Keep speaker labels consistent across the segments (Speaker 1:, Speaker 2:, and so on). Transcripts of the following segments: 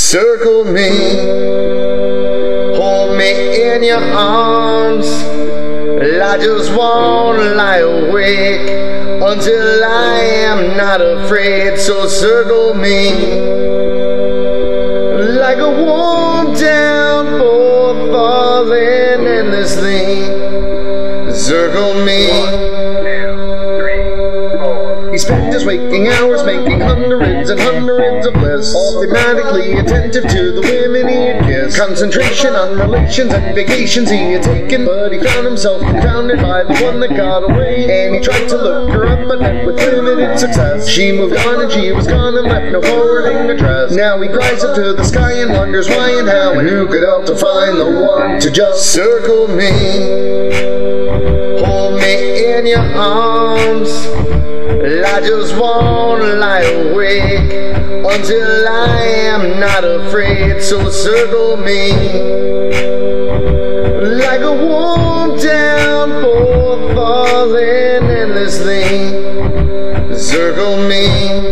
Speaker 1: Circle me, hold me in your arms. I just wanna lie awake until I am not afraid. So circle me like a warm downpour falling endlessly. Circle me. He spent his waking hours making hundreds and hundreds of lists, all thematically attentive to the women he had kissed. Concentration on relations and vacations he had taken, but he found himself confounded by the one that got away. And he tried to look her up, but met with limited success. She moved on and she was gone and left no forwarding address. Now he cries up to the sky and wonders why and how and who could help to find the one to just circle me, hold me in your arms. I just wanna lie awake until I am not afraid. So circle me like a warm downpour falling endlessly. Circle me.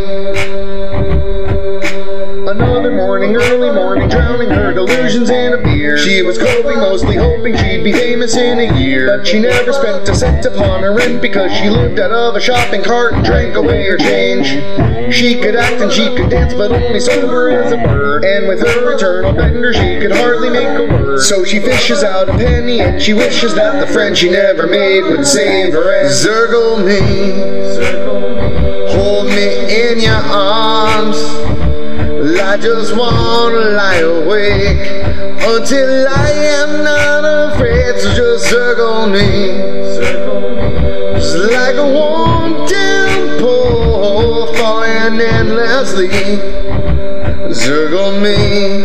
Speaker 1: Another morning, early morning, drowning her delusions in a beer. She was coping, mostly hoping she'd be famous in a year. But she never spent a cent upon her rent because she lived out of a shopping cart and drank away her change. She could act and she could dance, but only sober as a bird. And with her eternal bender, she could hardly make a word. So she fishes out a penny and she wishes that the friend she never made would save her. And circle me, hold me in your arms. I just wanna lie awake until I am not afraid. So just circle me, just like a warm downpour falling endlessly. Circle me.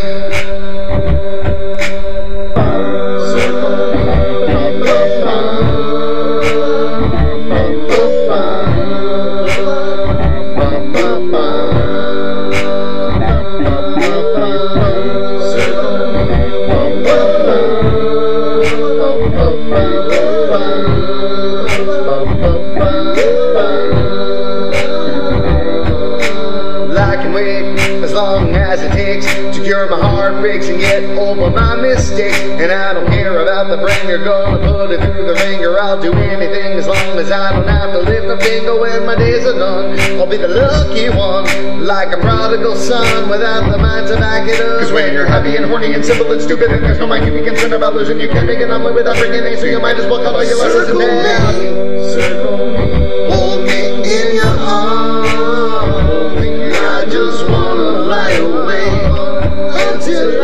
Speaker 1: I can wait as long as it takes to cure my heartbreaks and get over my mistakes. And I don't care about the bringer, gonna put it through the ringer. I'll do anything as long as I don't have to lift a finger when my days are done. I'll be the lucky one, like a prodigal son, without the mind to back it up. Cause when you're happy and horny and simple and stupid and there's no mind to be concerned about losing, you can't make an omelet without bringing it, so you might as well cut all your losses in half. Circle me, hold me in your arms. I just wanna lie awake until